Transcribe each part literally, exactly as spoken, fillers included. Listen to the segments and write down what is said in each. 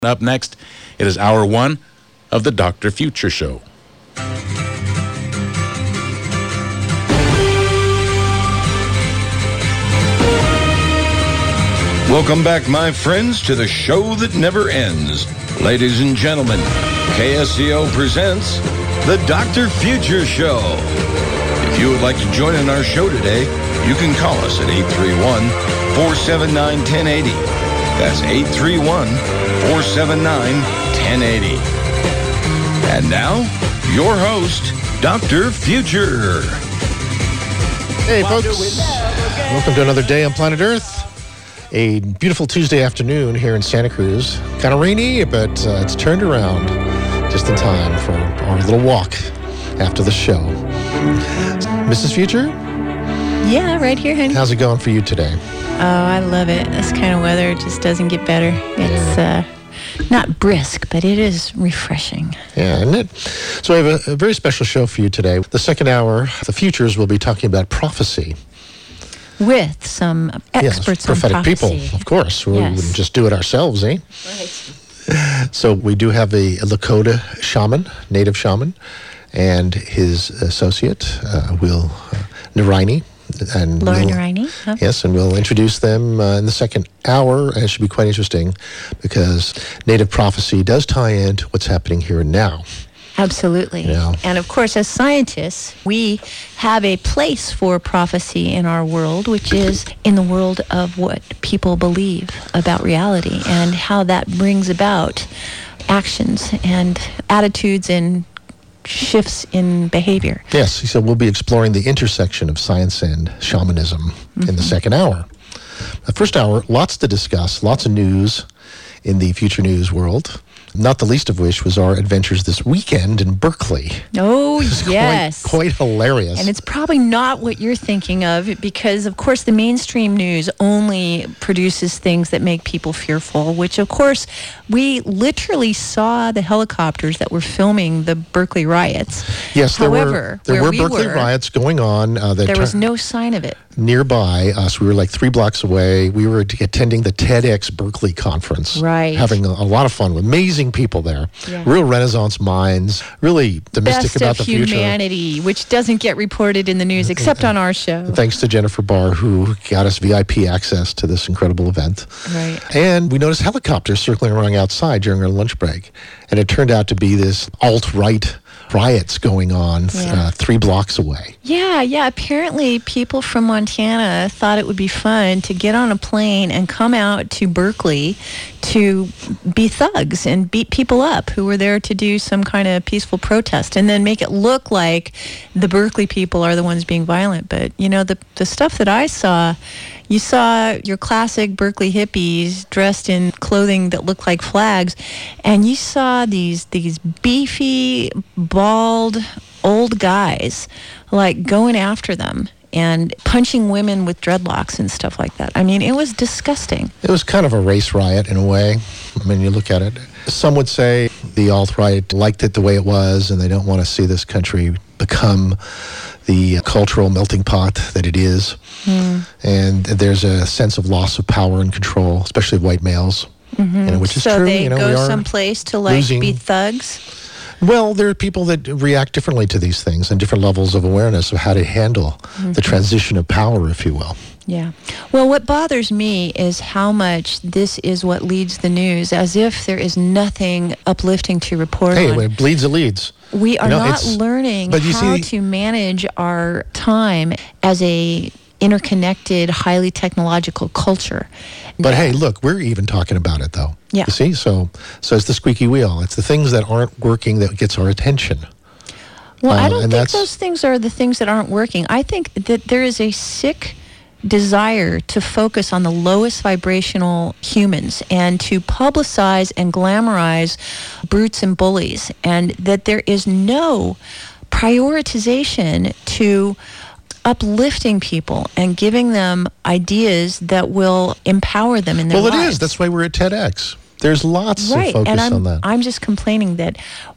Up next, it is hour one of the Doctor Future Show. Welcome back, my friends, to the show that never ends. Ladies and gentlemen, K S C O presents the Doctor Future Show. If you would like to join in our show today, you can call us at eight three one, four seven nine, one zero eight zero. That's eight three one, four seven nine, one zero eight zero. And now, your host, Doctor Future. Hey, folks. Welcome to another day on planet Earth. A beautiful Tuesday afternoon here in Santa Cruz. Kind of rainy, but uh, it's turned around just in time for our little walk after the show. Missus Future? Yeah, right here, honey. How's it going for you today? Oh, I love it. This kind of weather just doesn't get better. It's yeah. uh, not brisk, but it is refreshing. Yeah, isn't it? So I have a, a very special show for you today. The second hour, the Futures, will be talking about prophecy. With some experts yes, prophetic on prophecy. people, of course. We yes. wouldn't just do it ourselves, eh? Right. So we do have a, a Lakota shaman, native shaman, and his associate, uh, Will uh, Naraini. And Laura we'll, Naraini. Huh? Yes, and we'll introduce them uh, in the second hour. And it should be quite interesting because native prophecy does tie into what's happening here and now. Absolutely. Yeah. And of course, as scientists, we have a place for prophecy in our world, which is in the world of what people believe about reality and how that brings about actions and attitudes and shifts in behavior. Yes, he said we'll be exploring the intersection of science and shamanism mm-hmm. in the second hour. The first hour, lots to discuss, lots of news in the future news world. Not the least of which was our adventures this weekend in Berkeley. Oh, yes. Quite, quite hilarious. And it's probably not what you're thinking of because, of course, the mainstream news only produces things that make people fearful, which, of course, we literally saw the helicopters that were filming the Berkeley riots. Yes, there However, were, there where were we Berkeley were, riots going on. Uh, there was no sign of it. Nearby us, we were like three blocks away. We were attending the TEDx Berkeley conference. Right. Having a, a lot of fun with amazing people there. Yeah. Real Renaissance minds, really optimistic Best about the future. Best of humanity, which doesn't get reported in the news except on our show. Thanks to Jennifer Barr, who got us V I P access to this incredible event. Right. And we noticed helicopters circling around outside during our lunch break. And it turned out to be this alt-right riots going on yeah. uh, three blocks away. Yeah, yeah. Apparently, people from Montana thought it would be fun to get on a plane and come out to Berkeley to be thugs and beat people up who were there to do some kind of peaceful protest and then make it look like the Berkeley people are the ones being violent. But, you know, the the stuff that I saw, you saw your classic Berkeley hippies dressed in clothing that looked like flags, and you saw these these beefy, bald, old guys like going after them and punching women with dreadlocks and stuff like that. I mean, it was disgusting. It was kind of a race riot in a way. I mean, you look at it. Some would say the alt-right liked it the way it was, and they don't want to see this country become the cultural melting pot that it is. Mm. And there's a sense of loss of power and control, especially of white males, mm-hmm. you know, which is so true. So they you know, go we are someplace to like losing. be thugs? Well, there are people that react differently to these things and different levels of awareness of how to handle mm-hmm. the transition of power, if you will. Yeah. Well, what bothers me is how much this is what leads the news, as if there is nothing uplifting to report hey, on. Hey, when it bleeds, it leads. We are you know, not learning how see, to manage our time as a interconnected, highly technological culture. But hey, look, we're even talking about it, though. Yeah. You see? So, so it's the squeaky wheel. It's the things that aren't working that gets our attention. Well, uh, I don't think that's... those things are the things that aren't working. I think that there is a sick desire to focus on the lowest vibrational humans and to publicize and glamorize brutes and bullies, and that there is no prioritization to uplifting people and giving them ideas that will empower them in their well, lives. Well, it is. That's why we're at TEDx. There's lots right. of focus and I'm, on that. I'm just complaining that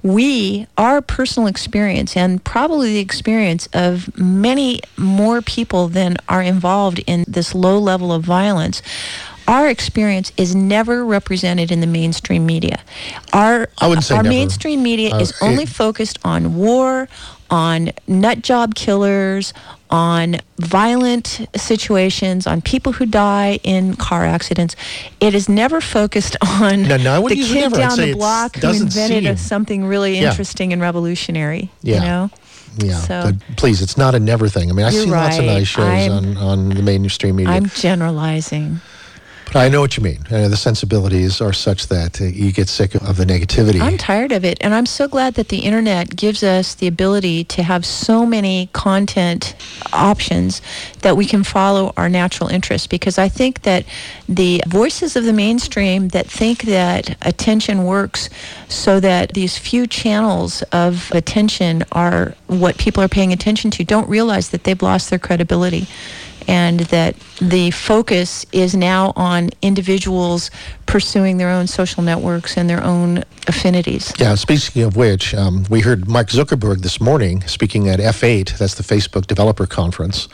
we, our personal experience, and probably the experience of many more people than are involved in this low level of violence, our experience is never represented in the mainstream media. Our I wouldn't say our never. mainstream media Uh, is only it- focused on war, on nut job killers, on violent situations, on people who die in car accidents. It is never focused on No, no, I the wouldn't use kid never. I'd down say the it's- block who doesn't invented a, seem- something really Yeah. interesting and revolutionary. Yeah. You know? Yeah, So- but please, it's not a never thing. I mean, I You're see lots of right. nice shows I'm- on, on the mainstream media. I'm generalizing. But I know what you mean. Uh, the sensibilities are such that uh, you get sick of the negativity. I'm tired of it, and I'm so glad that the internet gives us the ability to have so many content options that we can follow our natural interests, because I think that the voices of the mainstream that think that attention works so that these few channels of attention are what people are paying attention to don't realize that they've lost their credibility, and that the focus is now on individuals pursuing their own social networks and their own affinities. Yeah, speaking of which, um, we heard Mark Zuckerberg this morning speaking at F eight, that's the Facebook Developer Conference,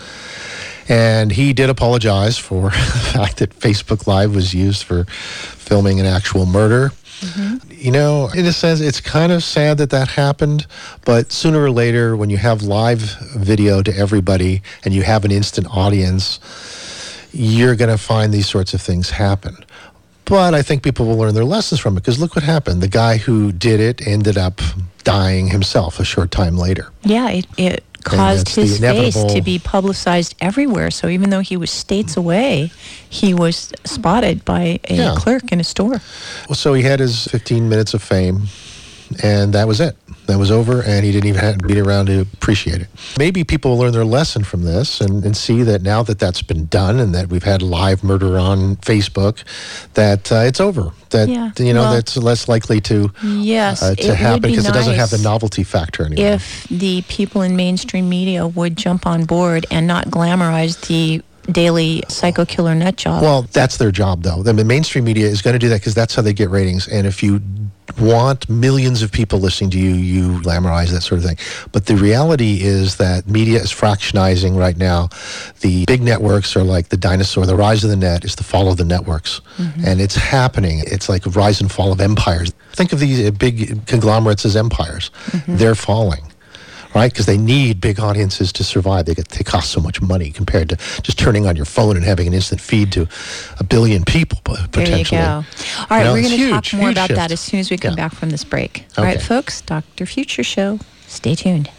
and he did apologize for the fact that Facebook Live was used for filming an actual murder. Mm-hmm. You know, in a sense, it's kind of sad that that happened, but sooner or later, when you have live video to everybody and you have an instant audience, you're going to find these sorts of things happen. But I think people will learn their lessons from it, because look what happened. The guy who did it ended up dying himself a short time later. Yeah, it, it caused it's the his face inevitable- to be publicized everywhere. So even though he was states away, he was spotted by a Yeah. clerk in a store. Well, so he had his fifteen minutes of fame, and that was it. That was over, and he didn't even have to be around to appreciate it. Maybe people will learn their lesson from this and, and see that now that that's been done and that we've had live murder on Facebook, that uh, it's over. That, Yeah, you know, well, that's less likely to, Yes, uh, it to would happen be because it doesn't have the nice novelty factor anymore. if the people in mainstream media would jump on board and not glamorize the daily psycho killer nut job. Well, that's their job, though. The mainstream media is going to do that because that's how they get ratings. And if you want millions of people listening to you, you glamorize that sort of thing. But the reality is that media is fractionizing right now. The big networks are like the dinosaur. The rise of the net is the fall of the networks. Mm-hmm. And it's happening. It's like a rise and fall of empires. Think of these big conglomerates as empires. Mm-hmm. They're falling. Right, because they need big audiences to survive. They get they cost so much money compared to just turning on your phone and having an instant feed to a billion people potentially. There you go. All right, You know, we're it's going to huge, talk more huge about shift. that as soon as we come Yeah. back from this break. All right, Okay. folks, Doctor Future Show. Stay tuned.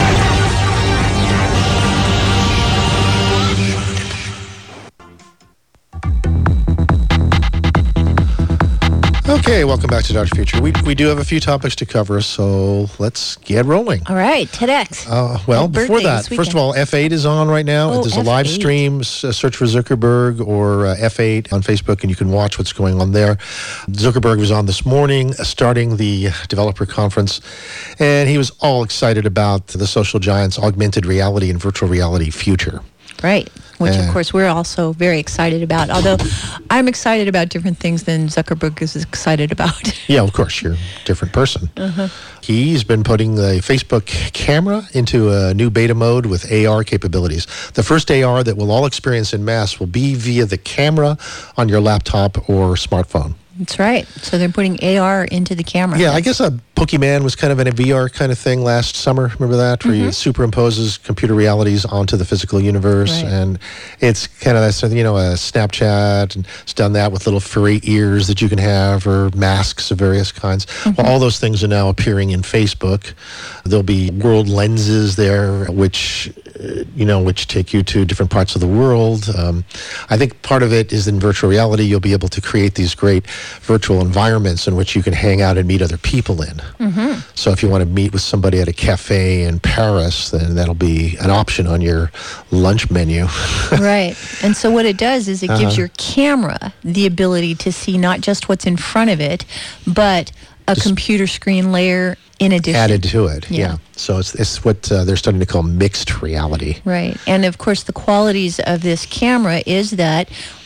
Okay, welcome back to Doctor Future. We we do have a few topics to cover, so let's get rolling. All right, TEDx. Uh, well, And before birthday that, this first of weekend. all, F eight is on right now. Oh, There's a live F eight. stream. S- uh, search for Zuckerberg or uh, F eight on Facebook, and you can watch what's going on there. Zuckerberg was on this morning, uh, starting the developer conference, and he was all excited about the social giants' augmented reality and virtual reality future. Right, which Uh, of course we're also very excited about. Although I'm excited about different things than Zuckerberg is excited about. Yeah, of course, you're a different person. Uh-huh. He's been putting the Facebook camera into a new beta mode with A R capabilities. The first A R that we'll all experience en masse will be via the camera on your laptop or smartphone. That's right. So they're putting A R into the camera. Yeah, I That's- guess a Pokemon was kind of in a V R kind of thing last summer. Remember that? Where Mm-hmm. you superimposes computer realities onto the physical universe. Right. And it's kind of that, you know, a Snapchat, and it's done that with little furry ears that you can have, or masks of various kinds. Mm-hmm. Well, all those things are now appearing in Facebook. There'll be world lenses there, which, uh, you know, which take you to different parts of the world. Um, I think part of it is in virtual reality, you'll be able to create these great virtual environments in which you can hang out and meet other people in. Mm-hmm. So if you want to meet with somebody at a cafe in Paris, then that'll be an option on your lunch menu. Right. And so what it does is it gives Uh-huh. your camera the ability to see not just what's in front of it, but a Just computer screen layer in addition. Added to it, yeah. Yeah. So it's it's what uh, they're starting to call mixed reality. Right. And of course, the qualities of this camera is that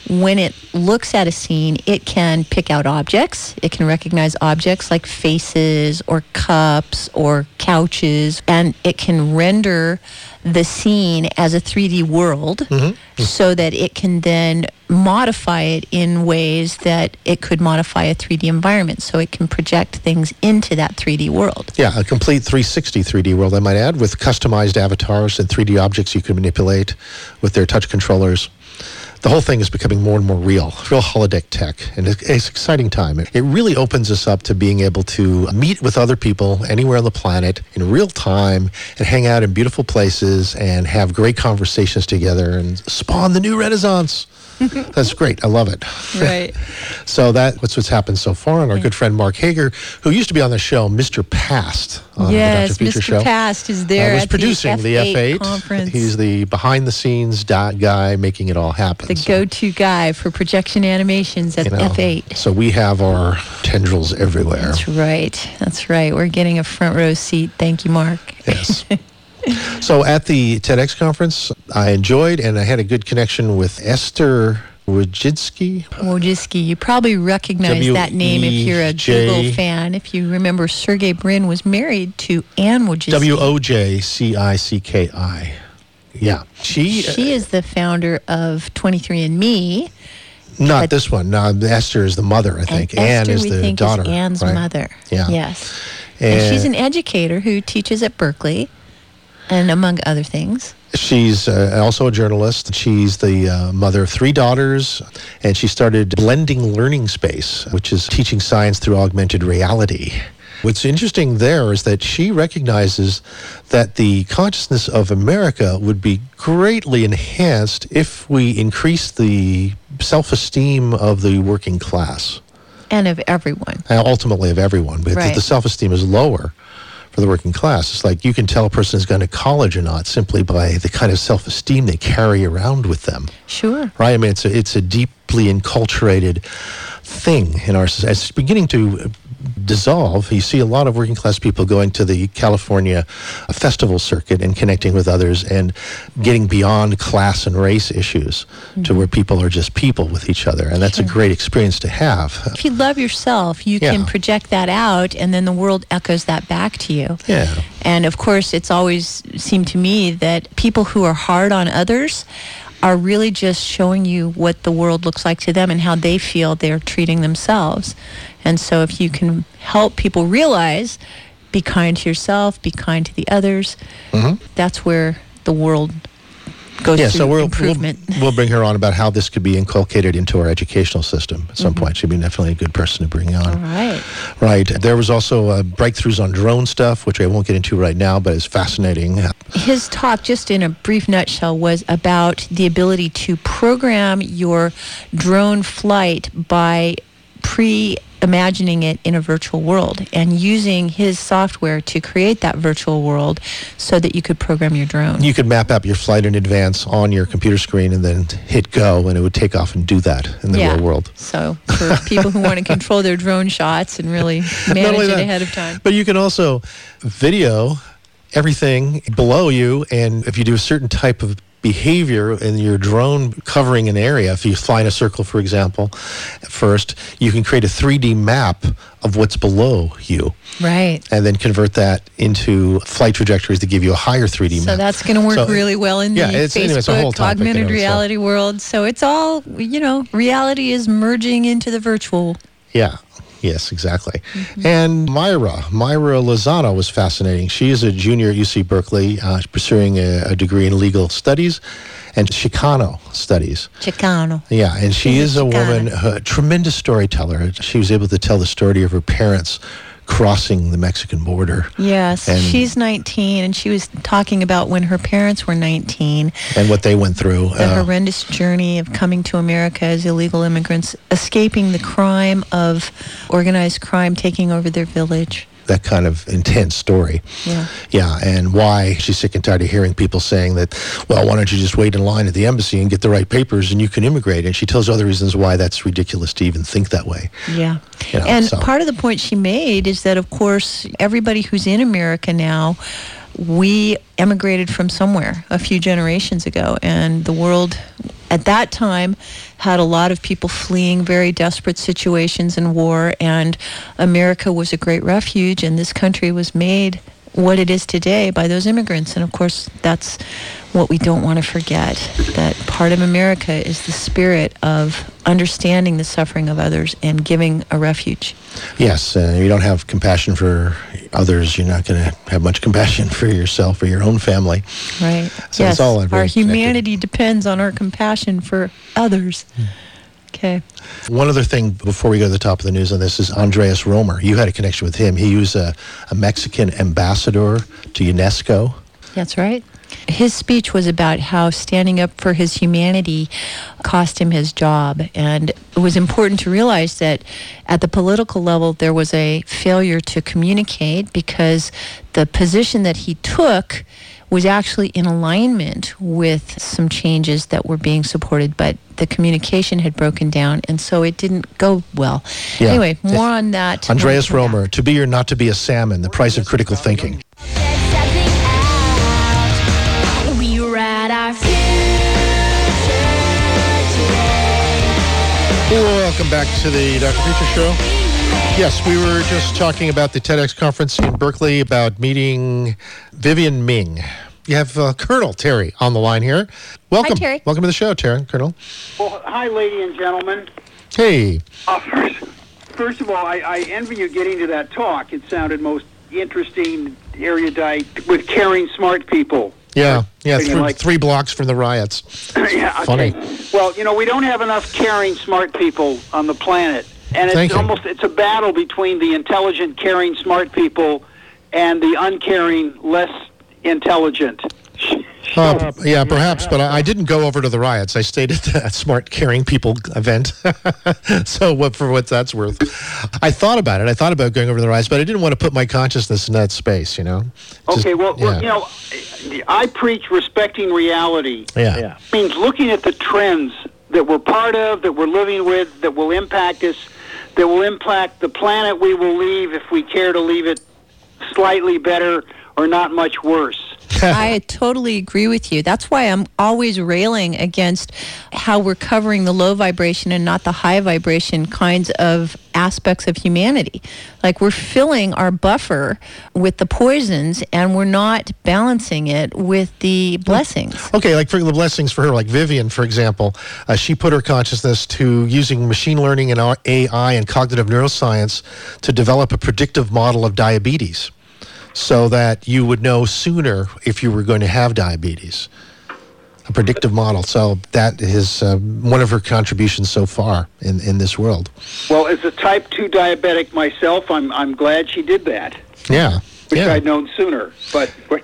when it looks at a scene, it can pick out objects. It can recognize objects like faces or cups or couches, and it can render the scene as a three D world mm-hmm. so that it can then modify it in ways that it could modify a three D environment, so it can project things into that three D world. Yeah, a complete three sixty three D world, I might add, with customized avatars and three D objects you can manipulate with their touch controllers. The whole thing is becoming more and more real, real holodeck tech, and it's, it's an exciting time. It, it really opens us up to being able to meet with other people anywhere on the planet in real time and hang out in beautiful places and have great conversations together and spawn the new Renaissance. That's great. I love it. Right. So that's what's happened so far. And our yeah. good friend Mark Hager, who used to be on the show, Mister Past, on yes, the Doctor Future Mister Show. Past is there uh, was at producing the F eight, the F eight conference. He's the behind-the-scenes guy making it all happen. The so, go-to guy for projection animations at you know, F eight. So we have our tendrils everywhere. That's right. That's right. We're getting a front row seat. Thank you, Mark. Yes. So at the TEDx conference, I enjoyed and I had a good connection with Esther Wojcicki. Wojcicki. You probably recognize W E J that name if you're a Google fan. If you remember, Sergey Brin was married to Anne Wojcicki. W O J C I C K I. Yeah. She She uh, is the founder of twenty-three and me. Not this one. No, Esther is the mother, I think. And Anne Esther, is we the think, daughter. Is Anne's right? mother. Yeah. Yes. And, and she's an educator who teaches at Berkeley, and among other things. She's uh, also a journalist. She's the uh, mother of three daughters, and she started Blending Learning Space, which is teaching science through augmented reality. What's interesting there is that she recognizes that the consciousness of America would be greatly enhanced if we increase the self-esteem of the working class. And of everyone. And ultimately of everyone. Because right. the self-esteem is lower for the working class. It's like you can tell a person has gone to college or not simply by the kind of self-esteem they carry around with them. Sure. Right? I mean, it's a, it's a deeply enculturated thing in our society. It's beginning to dissolve. You see a lot of working class people going to the California festival circuit and connecting with others and getting beyond class and race issues mm-hmm. to where people are just people with each other. And that's sure. a great experience to have. If you love yourself, you yeah. can project that out, and then the world echoes that back to you. Yeah. And of course, it's always seemed to me that people who are hard on others are really just showing you what the world looks like to them and how they feel they're treating themselves. And so if you can help people realize, be kind to yourself, be kind to the others, mm-hmm. that's where the world goes yeah, through so we'll, improvement. We'll, we'll bring her on about how this could be inculcated into our educational system at some mm-hmm. point. She'd be definitely a good person to bring on. All right. Right. There was also uh, breakthroughs on drone stuff, which I won't get into right now, but it's fascinating. His talk, just in a brief nutshell, was about the ability to program your drone flight by pre-imagining it in a virtual world and using his software to create that virtual world so that you could program your drone. You could map out your flight in advance on your computer screen and then hit go, and it would take off and do that in the yeah. real world. So for people who want to control their drone shots and really manage it that, ahead of time. But you can also video everything below you, and if you do a certain type of behavior in your drone covering an area, if you fly in a circle, for example, first, you can create a three D map of what's below you. Right. And then convert that into flight trajectories to give you a higher three D so map. So that's going to work so, really well in yeah, the it's, Facebook anyway, it's a whole topic, augmented you know, reality so. world. So it's all, you know, reality is merging into the virtual. Yeah. Yes, exactly. Mm-hmm. And Myra, Myra Lozano was fascinating. She is a junior at U C Berkeley, uh, pursuing a, a degree in legal studies and Chicano studies. Chicano. Yeah, and she She's is a, a woman, a tremendous storyteller. She was able to tell the story of her parents crossing the Mexican border. Yes, and she's nineteen, and she was talking about when her parents were nineteen. And what they went through. The uh, horrendous journey of coming to America as illegal immigrants, escaping the crime of organized crime taking over their village. That kind of intense story. Yeah. Yeah, and why she's sick and tired of hearing people saying that, well, why don't you just wait in line at the embassy and get the right papers and you can immigrate? And she tells other reasons why that's ridiculous to even think that way. Yeah. You know, and so. part of the point she made is that, of course, everybody who's in America now we emigrated from somewhere a few generations ago, and the world at that time had a lot of people fleeing very desperate situations in war, and America was a great refuge, and this country was made what it is today by those immigrants. And of course, that's what we don't want to forget, that part of America is the spirit of understanding the suffering of others and giving a refuge. Yes, uh, you don't have compassion for others, you're not going to have much compassion for yourself or your own family. Right. So yes, it's all our very humanity connected. depends on our compassion for others. Hmm. Okay. One other thing before we go to the top of the news on this is Andreas Romer. You had a connection with him. He was a, a Mexican ambassador to UNESCO. That's right. His speech was about how standing up for his humanity cost him his job. And it was important to realize that at the political level, there was a failure to communicate because the position that he took was actually in alignment with some changes that were being supported, but the communication had broken down, and so it didn't go well. Yeah. Anyway, more on that. Andreas Romer, To Be or Not to Be a Salmon, The Price of Critical Thinking. Welcome back to the Doctor Future Show. Yes, we were just talking about the TEDx conference in Berkeley about meeting Vivian Ming. You have uh, Colonel Terry on the line here. Welcome. Hi, Terry. Welcome to the show, Terry, Colonel. Well, hi, ladies and gentlemen. Hey. Uh, first, first of all, I, I envy you getting to that talk. It sounded most interesting, erudite, with caring, smart people. Yeah, yeah, th- like, three blocks from the riots. Yeah, funny. Okay. Well, you know, we don't have enough caring, smart people on the planet. And Thank it's you. almost, it's a battle between the intelligent, caring, smart people and the uncaring, less intelligent. Uh, yeah, perhaps, but I, I didn't go over to the riots. I stayed at that Smart Caring People event. So what, for what that's worth. I thought about it. I thought about going over to the riots, but I didn't want to put my consciousness in that space, you know? Just, okay, well, yeah. well, you know, I preach respecting reality. Yeah. yeah. It means looking at the trends that we're part of, that we're living with, that will impact us, that will impact the planet we will leave if we care to leave it slightly better or not much worse. I totally agree with you. That's why I'm always railing against how we're covering the low vibration and not the high vibration kinds of aspects of humanity. Like, we're filling our buffer with the poisons and we're not balancing it with the blessings. Okay, like for the blessings for her, like Vivian, for example, uh, she put her consciousness to using machine learning and A I and cognitive neuroscience to develop a predictive model of diabetes, so that you would know sooner if you were going to have diabetes. A predictive model. So that is uh, one of her contributions so far in, in this world. Well, as a type two diabetic myself, I'm I'm glad she did that. Yeah. Wish yeah. I'd known sooner. But, but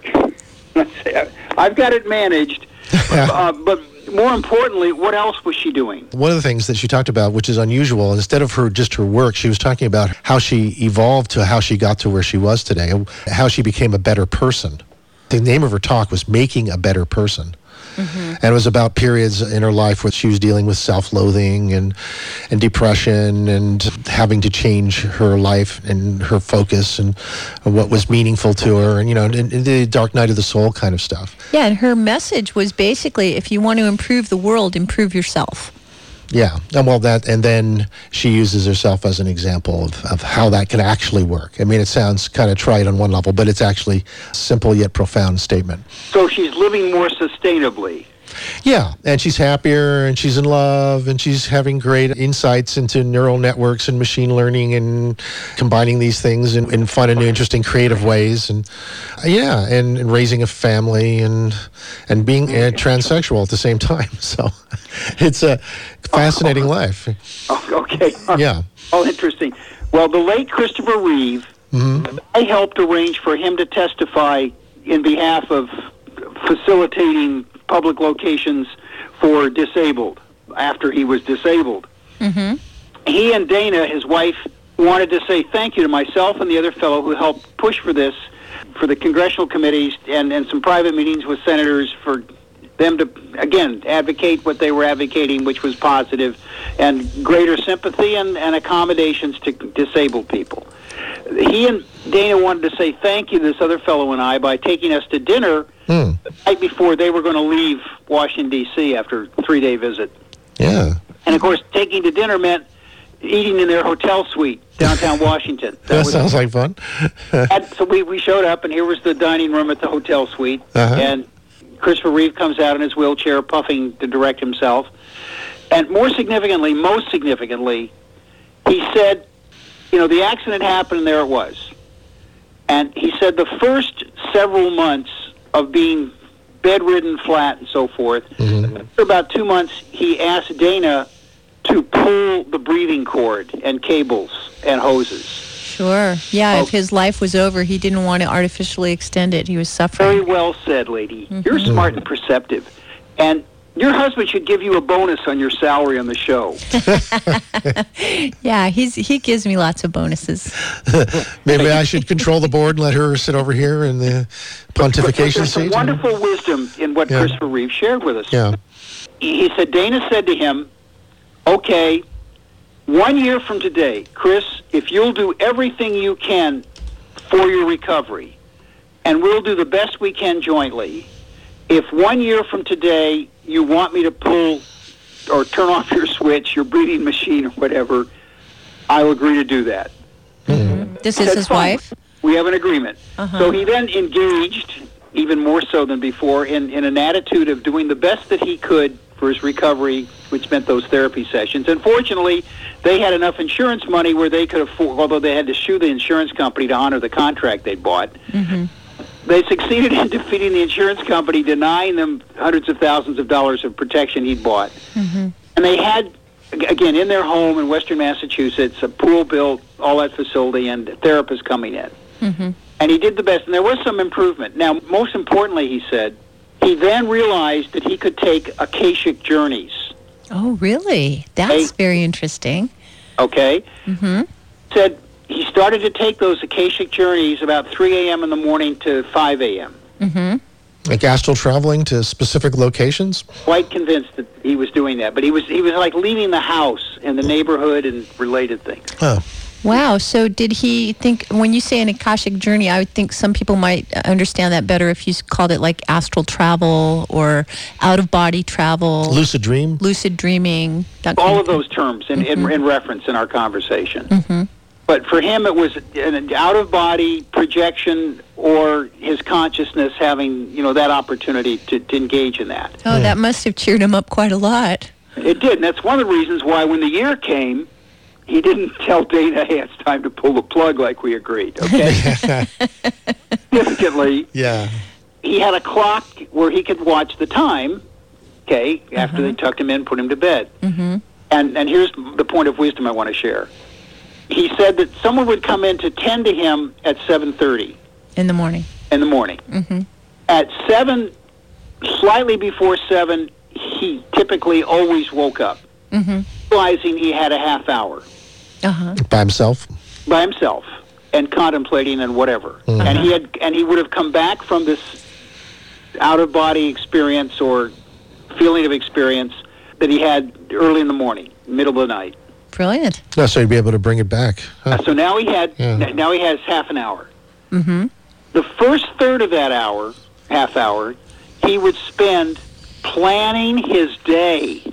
I've got it managed. uh, but more importantly, what else was she doing? One of the things that she talked about, which is unusual, instead of her just her work, she was talking about how she evolved to how she got to where she was today, how she became a better person. The name of her talk was Making a Better Person. Mm-hmm. And it was about periods in her life where she was dealing with self-loathing and and depression and having to change her life and her focus and what was meaningful to her, and, you know, and, and the dark night of the soul kind of stuff. Yeah, and her message was basically, if you want to improve the world, improve yourself. Yeah, and well, that, and then she uses herself as an example of, of how that can actually work. I mean, it sounds kind of trite on one level, but it's actually a simple yet profound statement. So she's living more sustainably. Yeah, and she's happier, and she's in love, and she's having great insights into neural networks and machine learning and combining these things in, in fun and interesting, creative ways. And uh, yeah, and, and raising a family and and being uh, transsexual at the same time. So it's a fascinating life. Oh, okay. Yeah. Oh, interesting. Well, the late Christopher Reeve, mm-hmm. I helped arrange for him to testify in behalf of facilitating public locations for disabled after he was disabled. Mm-hmm. He and Dana, his wife, wanted to say thank you to myself and the other fellow who helped push for this, for the congressional committees and, and some private meetings with senators for them to, again, advocate what they were advocating, which was positive, and greater sympathy and, and accommodations to disabled people. he and Dana wanted to say thank you to this other fellow and I by taking us to dinner Hmm. the night before they were going to leave Washington, D C after a three-day visit. Yeah. And, of course, taking to dinner meant eating in their hotel suite downtown Washington. That sounds like fun. And so we, we showed up, and here was the dining room at the hotel suite. Uh-huh. And Christopher Reeve comes out in his wheelchair, puffing to direct himself. And more significantly, most significantly, he said, you know, the accident happened, and there it was. And he said the first several months of being bedridden, flat, and so forth, Mm-hmm. after about two months, he asked Dana to pull the breathing cord and cables and hoses. Sure. Yeah, Oh. if his life was over, he didn't want to artificially extend it. He was Very suffering. well said, lady. You're smart and perceptive. And your husband should give you a bonus on your salary on the show. Yeah, he's he gives me lots of bonuses. Maybe I should control the board and let her sit over here in the pontification There's some seat. wonderful wisdom in what Yeah. Christopher Reeve shared with us. Yeah. He he said, Dana said to him, okay, one year from today, Chris, if you'll do everything you can for your recovery, and we'll do the best we can jointly, if one year from today you want me to pull or turn off your switch, your breathing machine or whatever, I'll agree to do that. This is That's his fine. wife? We have an agreement. Uh-huh. So he then engaged, even more so than before, in, in an attitude of doing the best that he could for his recovery, which meant those therapy sessions. And fortunately, they had enough insurance money where they could afford, although they had to sue the insurance company to honor the contract they'd bought, Mm-hmm. they succeeded in defeating the insurance company, denying them hundreds of thousands of dollars of protection he'd bought. Mm-hmm. And they had, ag- again, in their home in Western Massachusetts, a pool built, all that facility, and therapists coming in. Mm-hmm. And he did the best, and there was some improvement. Now, most importantly, he said, he then realized that he could take Akashic journeys, Oh, really? That's Hey. very interesting. okay? Mm-hmm. Said he started to take those Akashic journeys about three a.m. in the morning to five a.m. Mm-hmm. Like astral traveling to specific locations? Quite convinced that he was doing that. But he was he was like leaving the house and the neighborhood and related things. Oh. Wow. So did he think, when you say an Akashic journey, I would think some people might understand that better if you called it like astral travel or out-of-body travel, Lucid dream? lucid dreaming. That All kind of those terms in, in, in reference in our conversation. Mm-hmm. But for him, it was an out-of-body projection or his consciousness having, you know, that opportunity to, to engage in that. Oh, that must have cheered him up quite a lot. It did, and that's one of the reasons why when the year came, he didn't tell Dana, hey, it's time to pull the plug like we agreed, okay? Significantly, Yeah. he had a clock where he could watch the time, okay, after they tucked him in, put him to bed. Mm-hmm. And and here's the point of wisdom I want to share. He said that someone would come in to tend to him at seven thirty In the morning. in the morning. Mm-hmm. At seven, slightly before seven, he typically always woke up, Mm-hmm. realizing he had a half hour Uh-huh. By himself? by himself and contemplating and whatever. Mhm. And he had and he would have come back from this out of body experience or feeling of experience that he had early in the morning, middle of the night. Brilliant. No, so you'd be able to bring it back. Huh. So now he had Yeah. now he has half an hour. Mm-hmm. The first third of that hour, half hour, he would spend planning his day.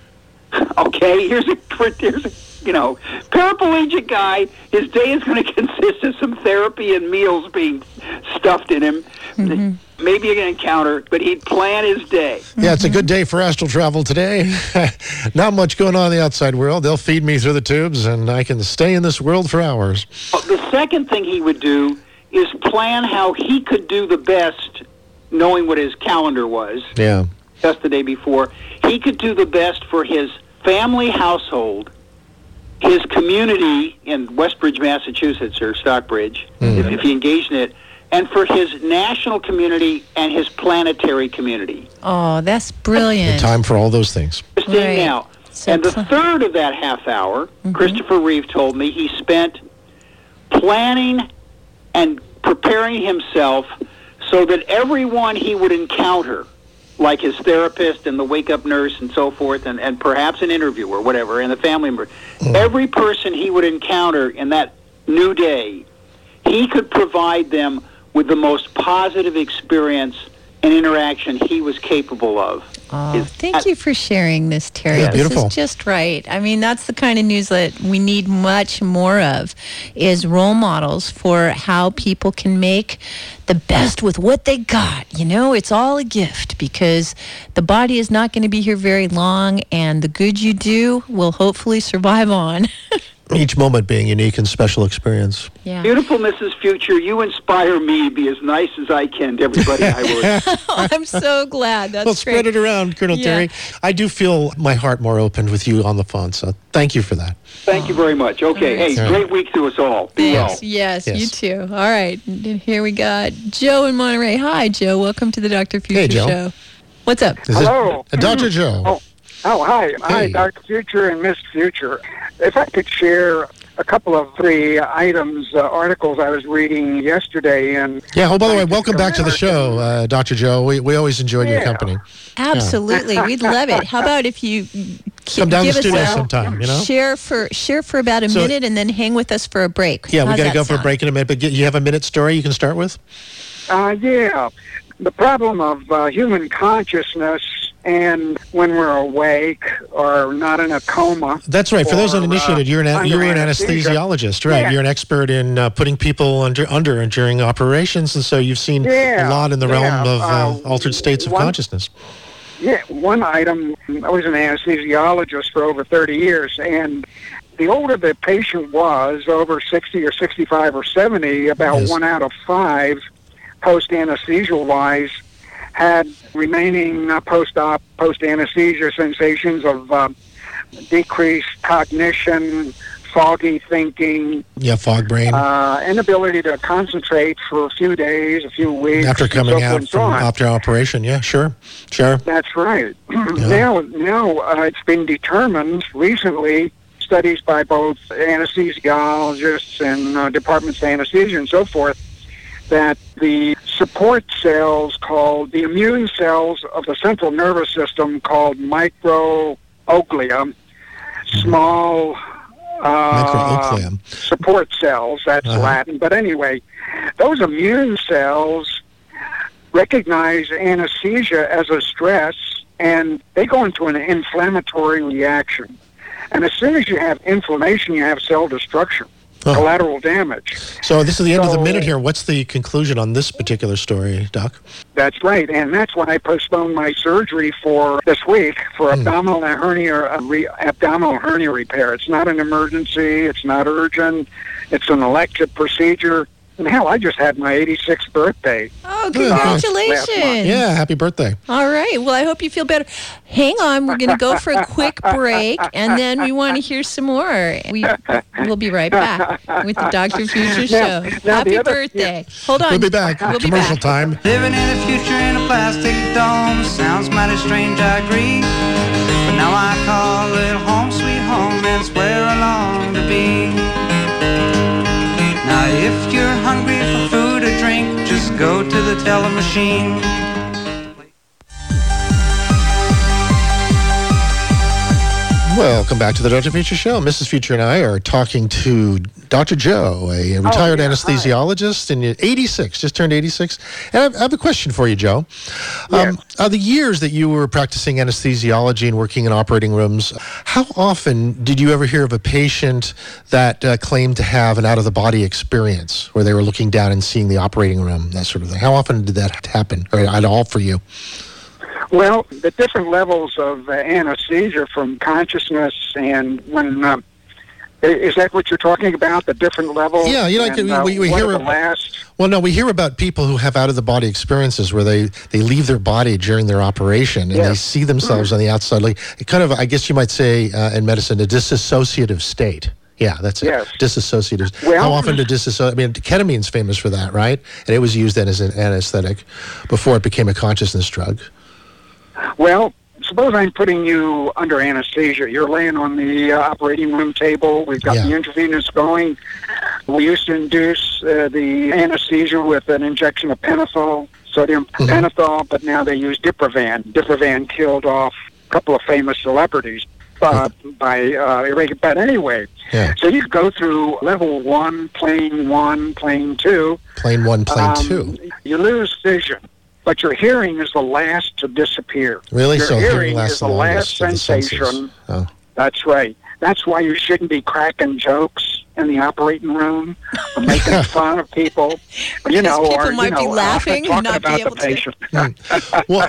Okay, here's a here's a you know paraplegic guy. His day is going to consist of some therapy and meals being stuffed in him. Mm-hmm. Maybe an encounter, but he'd plan his day. Yeah, it's a good day for astral travel today. Not much going on in the outside world. They'll feed me through the tubes, and I can stay in this world for hours. The second thing he would do is plan how he could do the best, knowing what his calendar was Yeah. just the day before. He could do the best for his family household, his community in Westbridge, Massachusetts, or Stockbridge, if, if he engaged in it, and for his national community and his planetary community. Oh, that's The brilliant. time for all those things. Interesting Right. now. So and the pl- third of that half hour, Christopher Reeve told me, he spent planning and preparing himself so that everyone he would encounter, like his therapist and the wake-up nurse and so forth, and, and perhaps an interviewer or whatever, and the family member, every person he would encounter in that new day he could provide them with the most positive experience and interaction he was capable of. Oh, Is thank that- you for sharing this, Terry. Yeah, beautiful. This is just right. I mean, that's the kind of news that we need much more of, is role models for how people can make the best with what they got. You know, it's all a gift, because the body is not going to be here very long, and the good you do will hopefully survive on. Each moment being unique and special experience. Yeah. Beautiful Missus Future, you inspire me to be as nice as I can to everybody I work. Oh, I'm so glad. That's Well, great. spread it around, Colonel Yeah. Terry. I do feel my heart more open with you on the phone, so thank you for that. Thank you very much. Okay, hey, All right. great week to us all. Be well. Thanks. Yes, Yes. you too. All right. And here we got Joe in Monterey. Hi, Joe. Welcome to the Doctor Future Hey, Joe. Show. What's up? Is Hello. It, uh, Doctor Joe. Oh, oh, hi. Hi, Hey. Doctor Future and Miss Future. If I could share a couple of three items, uh, articles I was reading yesterday. And Yeah, oh, by the way, welcome back to the show, uh, Doctor Joe. We, we always enjoyed your Yeah. company. Absolutely. We'd love it. How about if you Come down to give the us studio a sometime, you know? share for share for about a So- minute and then hang with us for a break. Yeah, we How's got to that go for a sound? break in a minute, but get, you have a minute story you can start with? uh, yeah, the problem of uh, human consciousness and when we're awake or not in a coma. That's right. For those or, uninitiated, uh, you're an under you're an anesthesia. anesthesiologist, right? Yeah. You're an expert in uh, putting people under under and during operations, and so you've seen a Yeah, lot in the realm yeah, of uh, uh, altered states of one- consciousness. Yeah, one item, I was an anesthesiologist for over thirty years, and the older the patient was, over sixty or sixty-five or seventy, about Yes. one out of five post-anesthesia-wise had remaining uh, post-op, post-anesthesia sensations of uh, decreased cognition, foggy thinking, Yeah, fog brain. uh, inability to concentrate for a few days, a few weeks. After and coming so forth out and so from on. after operation, yeah, sure, sure. That's right. Now, now uh, it's been determined recently, studies by both anesthesiologists and uh, departments of anesthesia and so forth, that the support cells called, the immune cells of the central nervous system called microglia, small uh, Microglia. support cells, that's Uh-huh. Latin. But anyway, those immune cells recognize anesthesia as a stress, and they go into an inflammatory reaction. And as soon as you have inflammation, you have cell destruction, Oh. collateral damage. So this is the end of the So- minute here. What's the conclusion on this particular story, Doc? That's right, and that's why I postponed my surgery for this week for Hmm. abdominal hernia, uh, re, abdominal hernia repair. It's not an emergency. It's not urgent. It's an elective procedure. And hell, I just had my eighty-sixth birthday. Oh, Good. congratulations. Yeah, happy birthday. All right. Well, I hope you feel better. Hang on. We're going to go for a quick break, and then we want to hear some more. We, we'll be right back with the Doctor Future Show. Now- now Happy the other- birthday. Hold on. We'll be back. We'll be Commercial back. time. Living in the future in a plastic dome sounds mighty strange, I agree. But now I call it home, sweet home, and it's where I long to be. Now if you're hungry for food or drink, just go to the teller machine. Welcome back to the Doctor Future Show. Missus Future and I are talking to Doctor Joe, a retired yeah, anesthesiologist, and you're eighty-six, just turned eighty-six. And I have, I have a question for you, Joe. Um, Yes. uh, the years that you were practicing anesthesiology and working in operating rooms, how often did you ever hear of a patient that uh, claimed to have an out-of-the-body experience, where they were looking down and seeing the operating room, that sort of thing? How often did that happen, or at all for you? Well, the different levels of uh, anesthesia from consciousness and when... Uh, i- is that what you're talking about, the different levels? Yeah, you know, like, and, uh, we- we what hear are it- the last... Well, no, we hear about people who have out-of-the-body experiences where they, they leave their body during their operation and they Yes. see themselves on the outside, like kind of, I guess you might say uh, in medicine, a disassociative state. Yeah, that's it. Yes. Disassociative. Well- How often do disassociate? I mean, ketamine's famous for that, right? And it was used then as an anesthetic before it became a consciousness drug. Well, suppose I'm putting you under anesthesia. You're laying on the uh, operating room table. We've got Yeah. the intravenous going. We used to induce uh, the anesthesia with an injection of pentothal, sodium Mm-hmm. pentothal, but now they use Diprovan. Diprovan killed off a couple of famous celebrities. uh, by uh, irregular. But anyway, Yeah. so you go through level one, plane one, plane two. Plane one, plane Um, two. You lose vision, but your hearing is the last to disappear. Really? Your So hearing hearing lasts is the the longest last of the senses. sensation. Oh. That's right. That's why you shouldn't be cracking jokes in the operating room or making fun of people. You know, people or, might you know, be laughing and talking not be about able the to- patient. Well,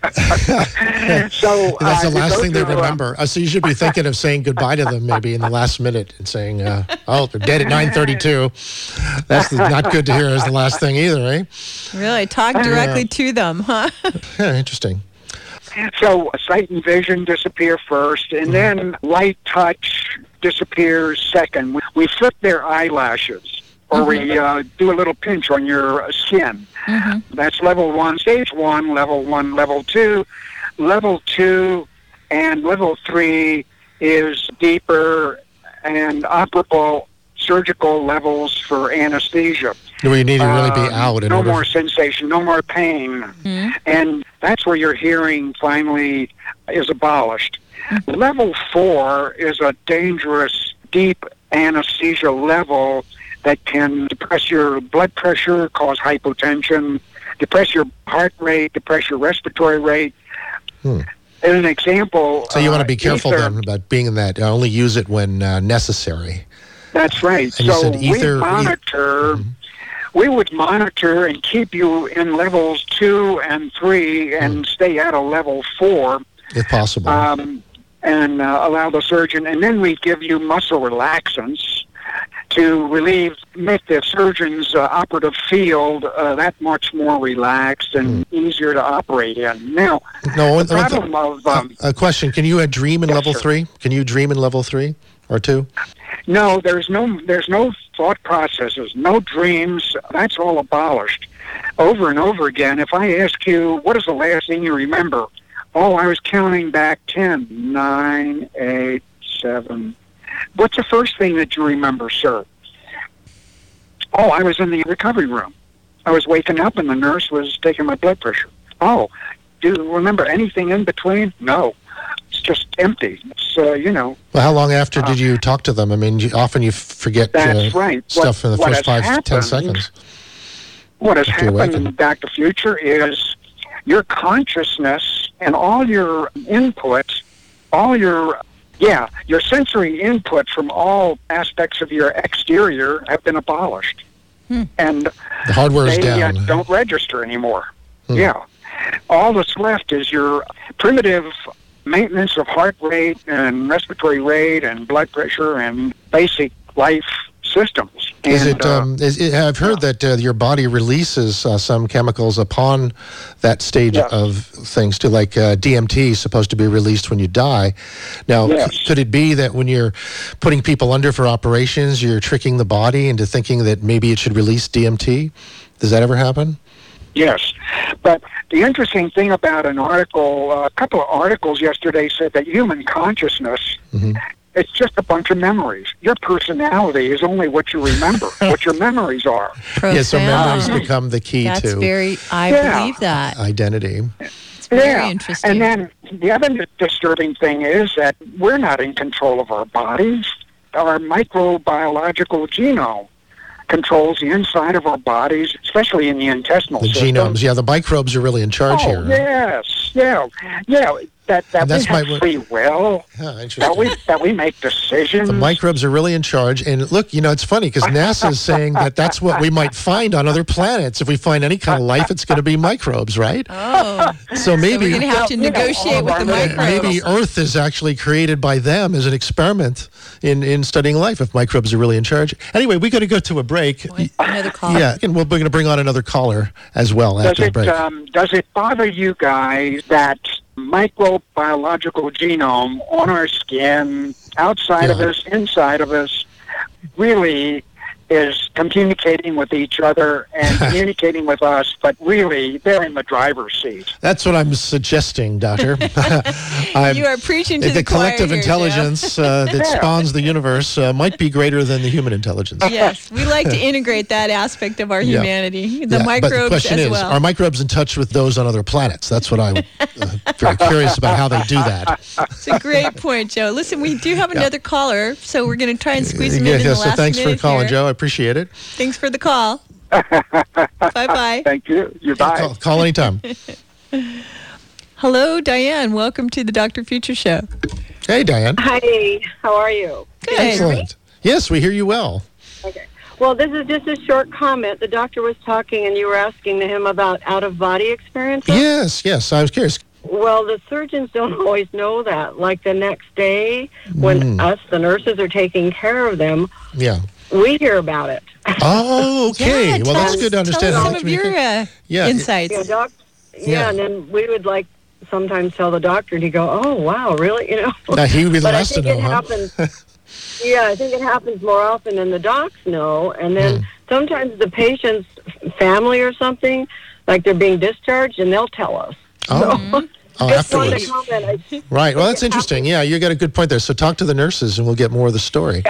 So that's uh, the you last go thing they through, uh, remember. Uh, so you should be thinking of saying goodbye to them maybe in the last minute and saying, uh, "Oh, they're dead at nine thirty-two." That's not good to hear as the last thing either, eh? Really, talk directly to them, huh? Yeah, interesting. So sight and vision disappear first, and then light touch disappears second. We, we flip their eyelashes, or we uh, do a little pinch on your skin. That's level one, stage one, level one, level two. Level two and level three is deeper and operable surgical levels for anesthesia. Where you need to really be Um, out in no order. more sensation, no more pain. And that's where your hearing finally is abolished. Level four is a dangerous, deep anesthesia level that can depress your blood pressure, cause hypotension, depress your heart rate, depress your respiratory rate. Hmm. As an example... So you want to uh, be careful ether- then about being in that. Uh, only use it when uh, necessary. That's right. And you So said ether- we e- monitor... We would monitor and keep you in levels two and three and stay at a level four, If possible. um, and uh, allow the surgeon. And then we give you muscle relaxants to relieve, make the surgeon's uh, operative field uh, that much more relaxed and easier to operate in. Now, no, one, the one problem th- of... Um, a question. Can you uh, dream in Yes, level sir. three? Can you dream in level three or two? No, there's no there's no thought processes, no dreams. That's all abolished. Over and over again, if I ask you, what is the last thing you remember? Oh, I was counting back ten, nine, eight, seven. What's the first thing that you remember, sir? Oh, I was in the recovery room. I was waking up and the nurse was taking my blood pressure. Oh, do you remember anything in between? No. It's just empty. It's, uh, you know, Well, how long after did you talk to them? I mean, you, often you forget That's uh, right. stuff What- in the what first five, has ten happened- seconds. What has After you happened awaken. in Back to Future is your consciousness and all your input, all your, yeah, your sensory input from all aspects of your exterior have been abolished. And The hardware is they uh, down. don't register anymore. Hmm. Yeah. All that's left is your primitive maintenance of heart rate and respiratory rate and blood pressure and basic life systems. Is And, it? uh, Um, is it I've heard that uh, your body releases uh, some chemicals upon that stage Yes. of things too, like uh, D M T is supposed to be released when you die. Now, Yes. c- could it be that when you're putting people under for operations, you're tricking the body into thinking that maybe it should release D M T? Does that ever happen? Yes, but the interesting thing about an article, uh, a couple of articles yesterday said that human consciousness, it's just a bunch of memories. Your personality is only what you remember, what your memories are. Yeah, so memories Profound. become the key That's to very, I Yeah. believe that. identity. It's very interesting. And then the other disturbing thing is that we're not in control of our bodies. Our microbiological genome controls the inside of our bodies, especially in the intestinal The system. genomes, yeah, the microbes are really in charge Oh, here. yes, yeah, yeah. That that And we that's have my- free will. Yeah, That interesting. we that we make decisions. The microbes are really in charge. And look, you know, it's funny because NASA is saying that that's what we might find on other planets. If we find any kind of life, it's going to be microbes, right? oh, So maybe we're going to have to you know, negotiate all with of the our- microbes. maybe Earth is actually created by them as an experiment in, in studying life if microbes are really in charge. Anyway, we got to go to a break. Another call. Yeah, and we're going to bring on another caller as well does after the it break. um, does it bother you guys that microbiological genome on our skin, outside of Yeah. us, inside of us, really is communicating with each other and communicating with us, but really, they're in the driver's seat. That's what I'm suggesting, Doctor. I'm, You are preaching to the the choir collective here, Joe. intelligence uh, that Yeah. spawns the universe uh, might be greater than the human intelligence. Yes, we like to integrate that aspect of our Yeah. humanity, the Yeah, microbes but the question as is, well. are microbes in touch with those on other planets? That's what I'm uh, very curious about how they do that. It's a great point, Joe. Listen, we do have another caller, so we're going to try and squeeze him Yeah, in in the so last thanks for minute calling, here. Joe. I appreciate it. Thanks for the call. Bye-bye. Thank you. You bye. Call, call anytime. Hello, Diane. Welcome to the Doctor Future Show. Hey, Diane. Hi, how are you? Good. Excellent. Yes, we hear you well. Okay. Well, this is just a short comment. The doctor was talking and you were asking him about out-of-body experiences. Yes, yes. I was curious. Well, the surgeons don't always know that. Like the next day, when Mm. us, the nurses, are taking care of them, Yeah. we hear about it. Oh, okay. Yeah, well, tell that's us- good to understand. Tell how us much some of we your can- uh, Yeah, it- insights. Yeah, doc, yeah, Yeah. and then we would like sometimes tell the doctor, and he'd go, "Oh, wow, really?" You know. Now, he would be the but I last to think know, it huh? happens. Yeah, I think it happens more often than the docs know, and then Hmm. sometimes the patient's family or something, like they're being discharged, and theyll tell us. Oh, oh Just wanted afterwards. to comment. I, Right. Well, that's interesting. Yeah, you got a good point there. So talk to the nurses, and we'll get more of the story.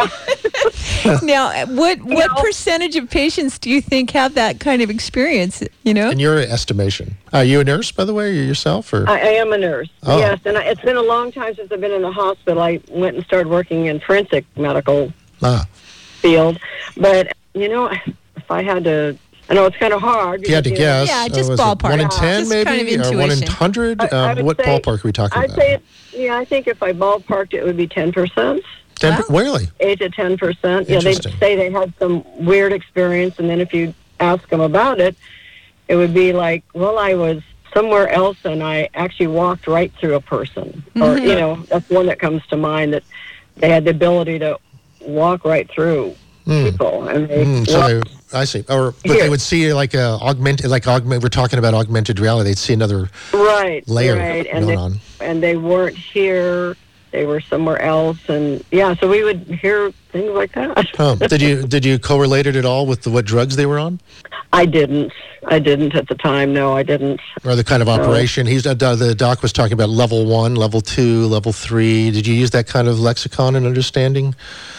Now, what what know- percentage of patients do you think have that kind of experience? You know, In your estimation, are you a nurse, by the way, or yourself, or? I, I am a nurse. Oh. Yes, and I, it's been a long time since I've been in the hospital. I went and started working in forensic medical Ah, field, but you know, if I had to, I know it's kind of hard. if you had to because, you know, guess, Yeah, uh, just was it ballpark. one in Yeah. ten, Just maybe, kind of or one in intuition. hundred. I- I Um, would what say- ballpark are we talking I'd about? say, it, yeah, I think if I ballparked, it would be ten percent. Ten. Wow. per- Really? Eight to ten percent. Yeah, they'd Interesting. say they had some weird experience, and then if you ask them about it, it would be like, "Well, I was somewhere else, and I actually walked right through a person," or you know, that's one that comes to mind, that they had the ability to walk right through people, and they. Mm, so walked- they, I see. Or but Here. they would see like a augmented, like augment. We're talking about augmented reality. They'd see another right, layer right, and going they, on. and they weren't here. They were somewhere else, and yeah, so we would hear things like that. Oh, did you did you correlate it at all with the, what drugs they were on, I didn't. I didn't at the time. No, I didn't. or the kind of operation? He's uh, the doc was talking about level one, level two, level three. Did you use that kind of lexicon and understanding?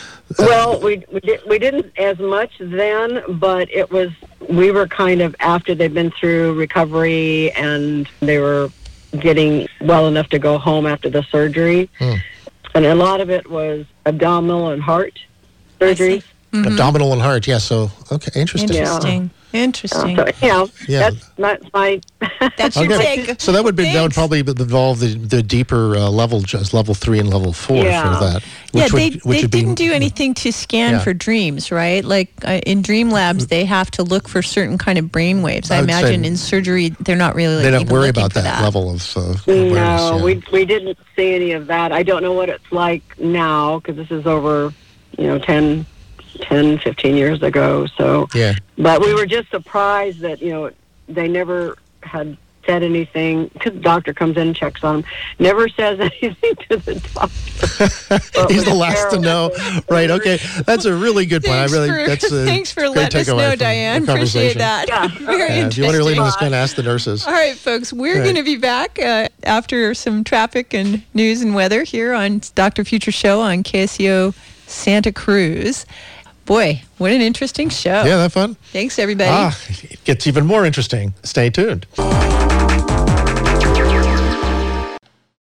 Well, we we, did, we didn't as much then, but it was we were kind of after they'd been through recovery and they were getting well enough to go home after the surgery, Hmm. and a lot of it was abdominal and heart surgery. Abdominal and heart. Yeah. So okay, interesting. Yeah. interesting. Interesting. So, yeah, Yeah. that's not my. That's your Okay. take. So that would be that would Thanks. probably involve the, the deeper uh, level, just level three and level four Yeah. for that. Yeah, Which they, would, which they would be- didn't do anything to scan Yeah. for dreams, right? Like uh, in dream labs, they have to look for certain kind of brain waves. I, I would say- imagine in surgery, they're not really They don't even worry looking about for that, that level of uh, awareness. No, yeah. we we didn't see any of that. I don't know what it's like now because this is over, you know, ten, ten, fifteen years ago. So, Yeah. but we were just surprised that you know they never had said anything. Because the doctor comes in and checks on them, never says anything to the doctor. He's the last to know, right? Okay, that's a really good point. I Thanks really for, that's a thanks for great letting us takeaway know, from the Diane. conversation. Appreciate that. Yeah. Very Yeah, if you interesting. want to really just kind of ask the nurses. All right, folks, we're Right. going to be back uh, after some traffic and news and weather here on Doctor Future Show on K S E O Santa Cruz. Boy, what an interesting show. Yeah, that fun. Thanks, everybody. Ah, it gets even more interesting. Stay tuned.